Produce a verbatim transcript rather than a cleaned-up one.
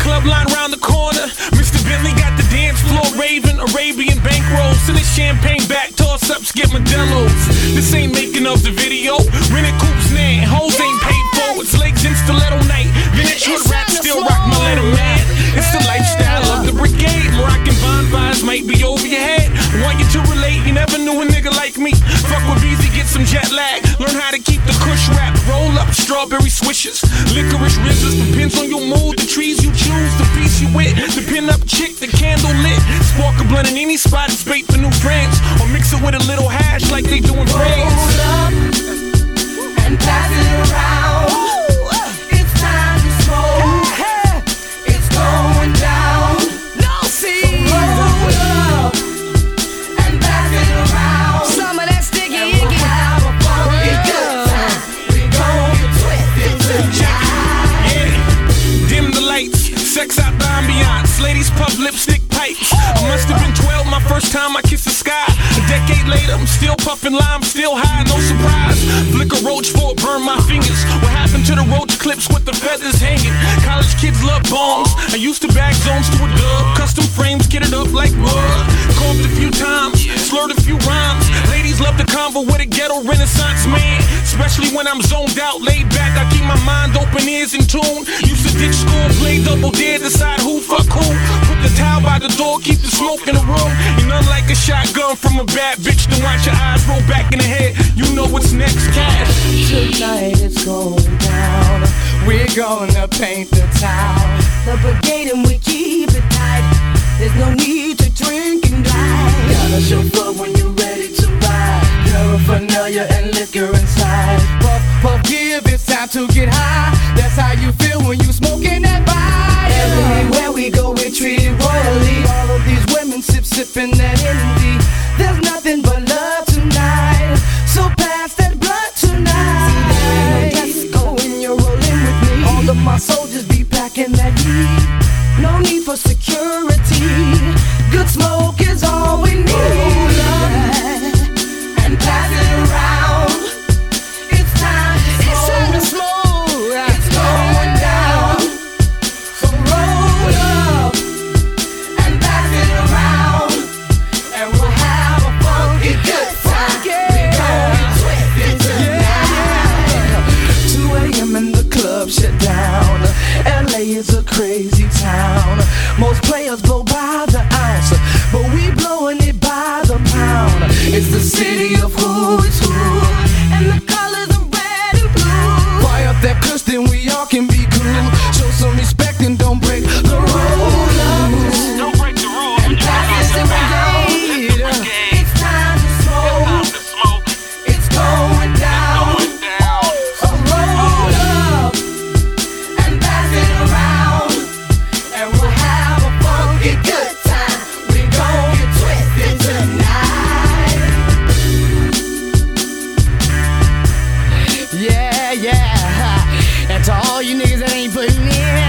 club line round the corner. Mister Bentley got the dance floor raving, Arabian bankrolls. Send his champagne back, toss ups, get Modelo's. This ain't making of the video. Rented coops, man, hoes ain't paid for. It's legs in stiletto night. Vintage hood rap, still rock my letter, man. It's the lifestyle of the brigade. Moroccan bonfires might be over your head. Want you to relate, you never knew a nigga like me. Fuck with Beezy, get some jet lag. Learn how to keep the kush wrap. Roll up strawberry swishes. Licorice rizzes, depends on your mood. The trees you choose, the piece you with. The pin up chick, the candle lit. Spark a blunt in any spot, it's bait for new friends. Or mix it with a little hash like they do in France. Roll up and pass it around. It's time to smoke. It's going down. No see. So roll up and pass it around. Some of that sticky And we'll icky. have a funky good time. We gon' get twisted tonight. Yeah, dim the lights, sex out the ambiance. Ladies puff lipstick pipes. I must have been twelve my first time I kissed the sky. A decade later, I'm still puffing lime, still high, no surprise. Flick a roach for it, burn my fingers. What happened to the roach clips with the feathers hanging? College kids love bones. I used to bag zones to a dub. Custom frames, get it up like wood. Coughed a few times, slurred a few rhymes. Ladies love the convo with a ghetto renaissance man. Especially when I'm zoned out, laid back. I keep my mind open, ears in tune. Used to ditch school, play double dare, decide who fuck who. Put the towel by the door, keep the smoke in the room. You're nothing like a shotgun from a bad bitch. Then watch your eyes roll back in the head. You know what's next, cash. Tonight it's going down. We're gonna paint the town. The brigade and we keep it tight. There's no need to drink and drive. Got a chauffeur when you're ready to ride. Paraphernalia and liquor inside. Puff, puff, give, it's time to get high. That's how you feel when you smoking that vibe. Everywhere we go, we're treated royally. All of these women sip, sipping that energy. There's nothing but love tonight. So pass that blunt tonight. Let's go when you're rolling with me. All of my soldiers be packing that heat. No need for security. Good smoke is all we need. Roll up and pass it around. It's time to smoke. It's time to smoke. It's going down. So roll up and pass it around, and we'll have a funky good time. We gon' get twisted tonight. two a.m. and the club shut down. L A is a crazy town. Most players blow by the ounce, but we blowing it by the pound. It's the city of who is who, And the colors are red and blue. fire up that kush, then we all can be cool. Show some respect and don't break the rules. Don't break the rules when you Pass it around. It's time to smoke. smoke. It's going down. So roll up and pass it around, and we'll have a funky good time. We gon' get twisted tonight. Yeah, yeah. And to all you niggas that ain't putting in,